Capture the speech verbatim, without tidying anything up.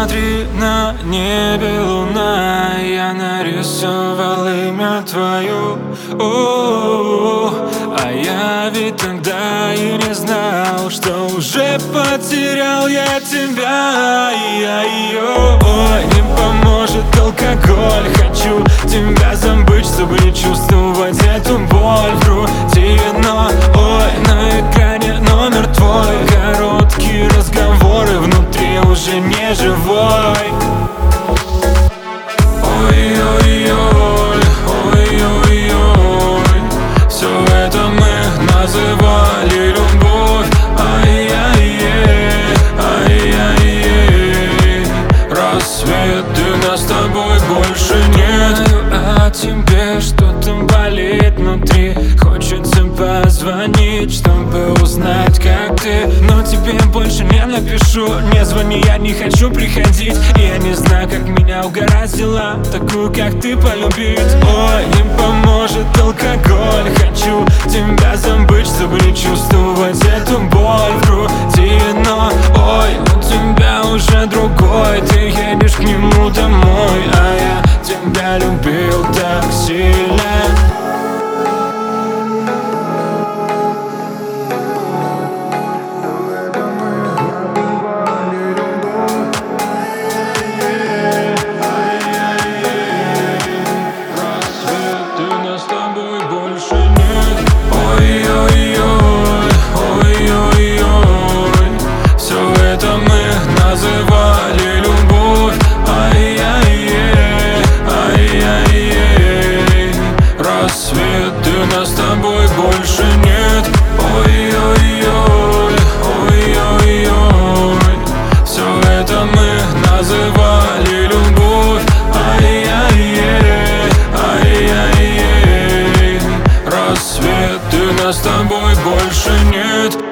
Смотри, на небе луна, я нарисовал имя твое. О-о-о, а я ведь тогда и не знал, что уже потерял я тебя, и я ее. Ой, не поможет алкоголь, хочу тебя забыть, чтобы не чувствовать эту боль в груди. Но, ой, на экране номер твой, короткие разговоры, внутри уже не живой. Ой-ой-ой, ой-ой-ой, все это мы называли любовь. Ай-яй-яй, ай-яй-яй, рассветы нас с тобой больше нет. А тебе что-то болит внутри, хочется позвонить, чтобы узнать, как ты. Но тебе больше не напишу, не звони, я не хочу приходить. И я не знаю, как меня угораздило такую, как ты, полюбить. Ой, не поможет алкоголь, хочу тебя забыть, чтобы не чувствовать эту боль в груди. Но, ой, у тебя уже другой, ты едешь к нему домой, а я тебя любил так сильно. Называли любовь. Ай-яй-яй, ай-яй-яй, рассветы нас с тобой больше нет. Ой-ой-ой, ой-ой-ой, все это мы называли любовь. Ай-яй-яй, ай-яй-яй, рассветы нас с тобой больше нет.